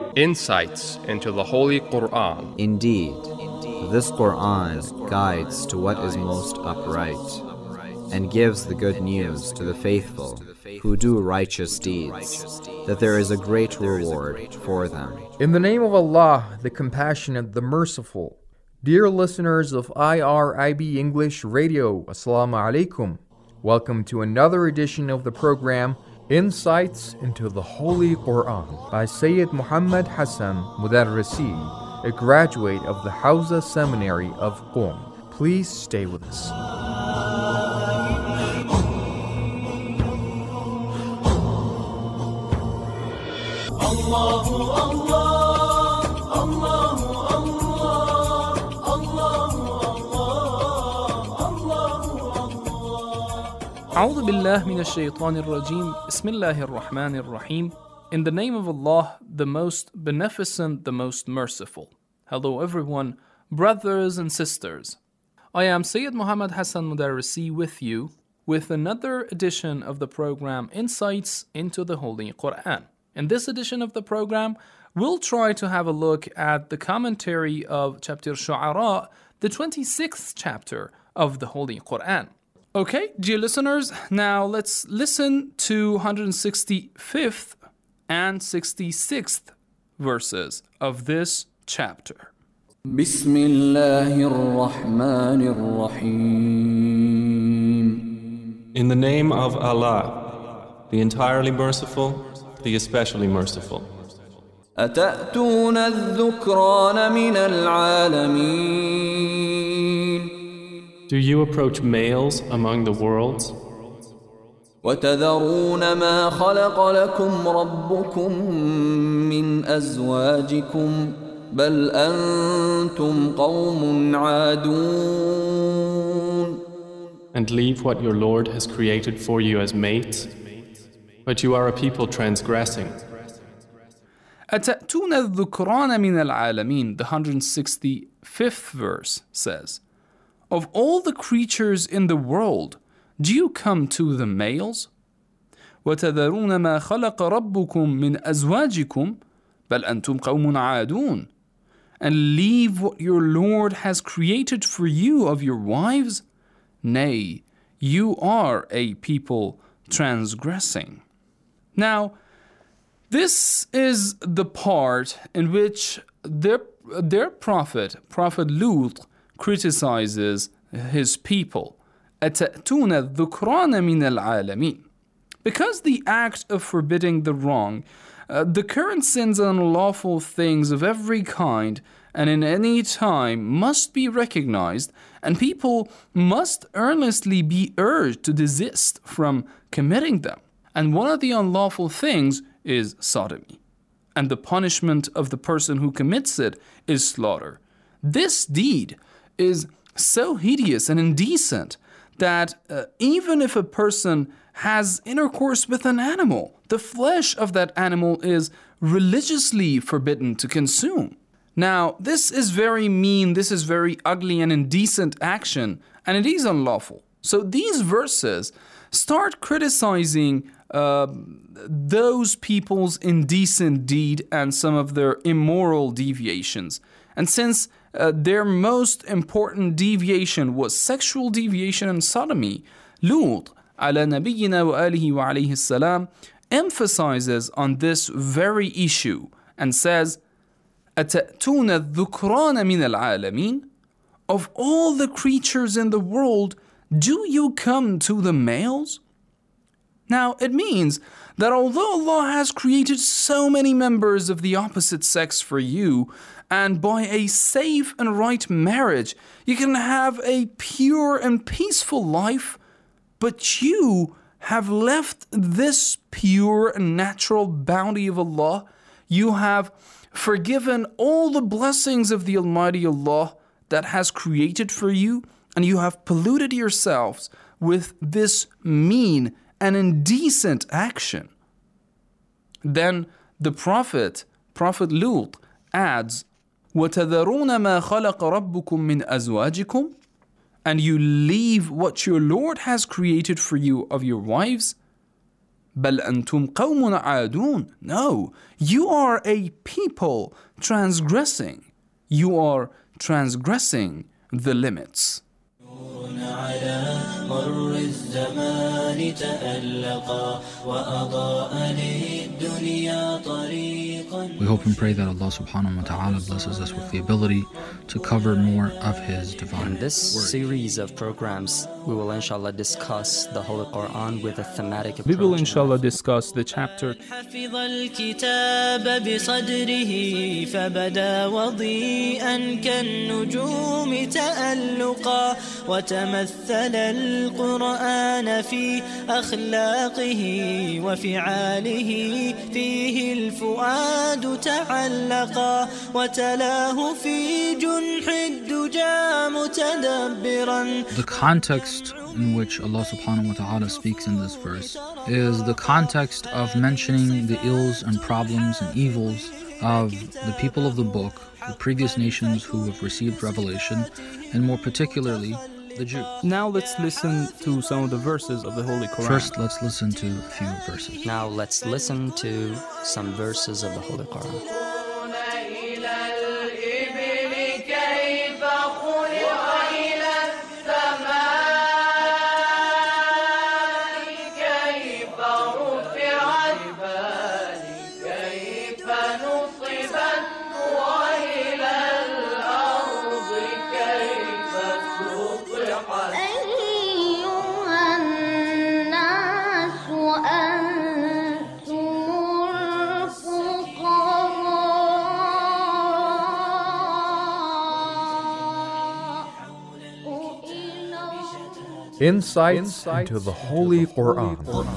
Insights into the Holy Quran. Indeed, this Quran guides to what is most upright, and gives the good news to the faithful who do righteous deeds, that there is a great reward for them. In the name of Allah, the Compassionate, the Merciful. Dear listeners of IRIB English Radio, Assalamu alaikum. Welcome to another edition of the program, Insights into the Holy Quran, by Sayyid Muhammad Hassan Mudarrisi, a graduate of the Hawza Seminary of Qom. Please stay with us. أعوذ بالله من الشيطان الرجيم بسم الله الرحمن الرحيم. In the name of Allah, the most beneficent, the most merciful. Hello everyone, brothers and sisters. I am Sayyid Muhammad Hassan Mudarrisi with you with another edition of the program Insights into the Holy Quran. In this edition of the program, we'll try to have a look at the commentary of chapter Shu'ara, the 26th chapter of the Holy Quran. Okay, dear listeners, now let's listen to 165th and 66th verses of this chapter. بسم الله الرحمن الرحيم. In the name of Allah, the entirely merciful, the especially merciful. أتأتون الذكران من العالمين. Do you approach males among the worlds? وتذرون ما خلق لكم ربكم من أزواجكم بل أنتم قوم عادون. And leave what your Lord has created for you as mates? But you are a people transgressing. أتأتون الذكران من العالمين, the 165th verse says, of all the creatures in the world, do you come to the males? وَتَذَرُونَ مَا خَلَقَ رَبُّكُم مِّنْ أَزْوَاجِكُمْ بَلْ أَنْتُمْ قَوْمٌ عَادُونَ. And leave what your Lord has created for you of your wives? Nay, you are a people transgressing. Now, this is the part in which their prophet Lut, criticizes his people. أَتَأْتُونَ الذُّكْرَانَ مِنَ الْعَالَمِينَ. Because the act of forbidding the wrong, the current sins and unlawful things of every kind and in any time must be recognized, and people must earnestly be urged to desist from committing them. And one of the unlawful things is sodomy, and the punishment of the person who commits it is slaughter. This deed is so hideous and indecent that even if a person has intercourse with an animal, the flesh of that animal is religiously forbidden to consume. Now, this is very mean, this is very ugly and indecent action, and it is unlawful. So these verses start criticizing those people's indecent deed and some of their immoral deviations. And since their most important deviation was sexual deviation and sodomy, Lut, ala nabiyyina wa alihi wa alayhi salam, emphasizes on this very issue and says, أَتَأْتُونَ الذُّكْرَانَ مِنَ الْعَالَمِينَ. Of all the creatures in the world, do you come to the males? Now, it means that although Allah has created so many members of the opposite sex for you, and by a safe and right marriage, you can have a pure and peaceful life, but you have left this pure and natural bounty of Allah. You have forgiven all the blessings of the Almighty Allah that has created for you, and you have polluted yourselves with this mean and indecent action. Then the Prophet Lut adds, وَتَذَرُونَ مَا خَلَقَ رَبُّكُم مِّنْ أَزْوَاجِكُمْ. And you leave what your Lord has created for you of your wives. بل أنتم قوم عادون. No, you are a people transgressing. You are transgressing the limits. على مر الزمان تألقا وأضاء للدنيا طريقا. We hope and pray that Allah subhanahu wa ta'ala blesses us with the ability to cover more of His divine In this word. series of programs, we will inshallah discuss the Holy Quran with a thematic approach. We will inshallah discuss the chapter. حفظ الكتاب بصدره فبدا وضيئا كالنجوم تألقا وتمثل القرآن في أخلاقه وفعاله فيه الفؤاد تعلقا وتلاه في جنح الدجى متدبرا. The context in which Allah subhanahu wa ta'ala speaks in this verse is the context of mentioning the ills and problems and evils of the people of the book, the previous nations who have received revelation, and more particularly the Jews. Now let's listen to some of the verses of the Holy Quran. First, let's listen to a few verses. Now let's listen to some verses of the Holy Quran. Insights into the Holy Quran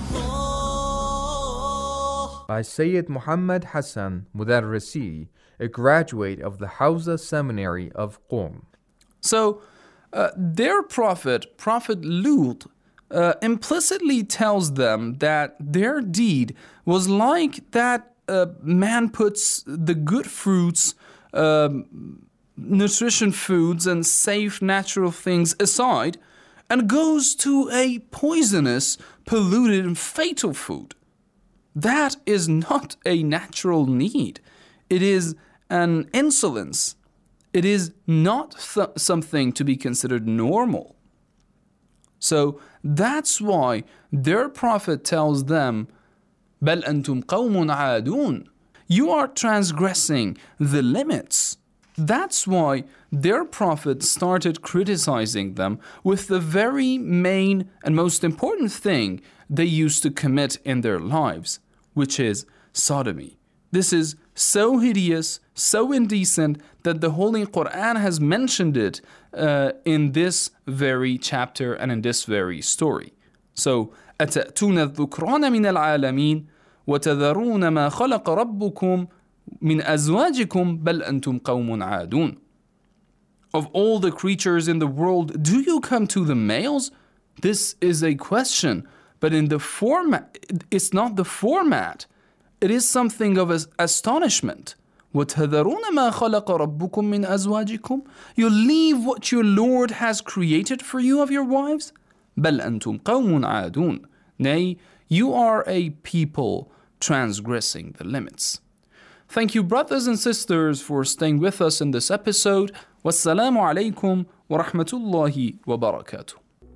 by Sayyid Muhammad Hassan Mudarrisi, a graduate of the Hawza Seminary of Qom. So, their Prophet Lut, implicitly tells them that their deed was like that man puts the good fruits, nutrition foods, and safe natural things aside and goes to a poisonous, polluted, and fatal food. That is not a natural need. It is an insolence. It is not something to be considered normal. So that's why their Prophet tells them, بَلْ أَنْتُمْ قَوْمٌ عَادُونَ. You are transgressing the limits. That's why their Prophet started criticizing them with the very main and most important thing they used to commit in their lives, which is sodomy. This is so hideous, so indecent that the Holy Quran has mentioned it in this very chapter and in this very story. So, أَتَأْتُونَ الذُّكْرَانَ مِنَ الْعَالَمِينَ وَتَذَرُونَ مَا خَلَقَ رَبُّكُمْ مِنْ أَزْوَاجِكُمْ بَلْ أَنْتُمْ قَوْمٌ عَادُونَ. Of all the creatures in the world, do you come to the males? This is a question, but in the format, it's not the format. It is something of astonishment. وَتَذَرُونَ مَا خَلَقَ رَبُّكُمْ مِنْ أَزْوَاجِكُمْ. You leave what your Lord has created for you of your wives? بَلْ أَنْتُمْ قَوْمٌ عَادُونَ. Nay, you are a people transgressing the limits. Thank you, brothers and sisters, for staying with us in this episode. Wassalamu alaikum wa rahmatullahi wa barakatuh.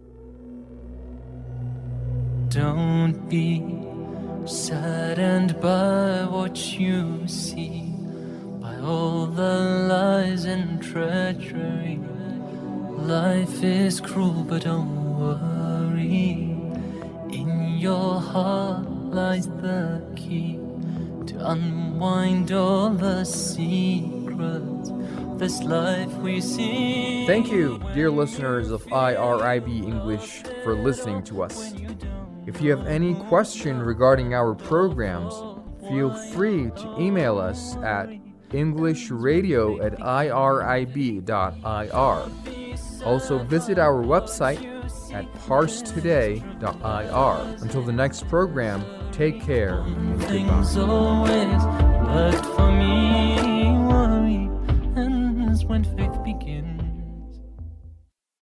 Don't be saddened by what you see, by all the lies and treachery. Life is cruel, but don't worry. In your heart lies the key to unwind all the secrets of this life we see. Thank you, dear listeners of IRIB English, for listening to us. If you have any question regarding our programs, feel free to email us at englishradio@irib.ir. Also visit our website at parstoday.ir. Until the next program, take care and Things goodbye. always worked for me. Worry ends when faith begins.